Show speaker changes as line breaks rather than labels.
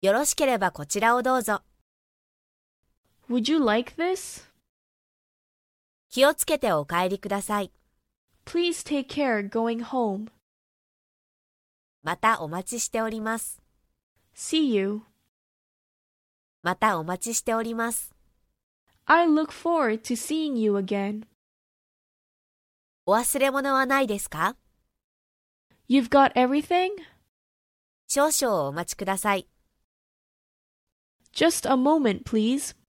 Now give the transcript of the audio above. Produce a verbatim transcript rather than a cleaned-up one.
よろしければこちらをどうぞ。
Would you like this?
気をつけてお帰りください。
Please take care going home.
またお待ちしております。
See you.
またお待ちしております。
I look forward to seeing you again.
お忘れ物はないですか？
You've got everything?
少々お待ちください。
Just a moment, please.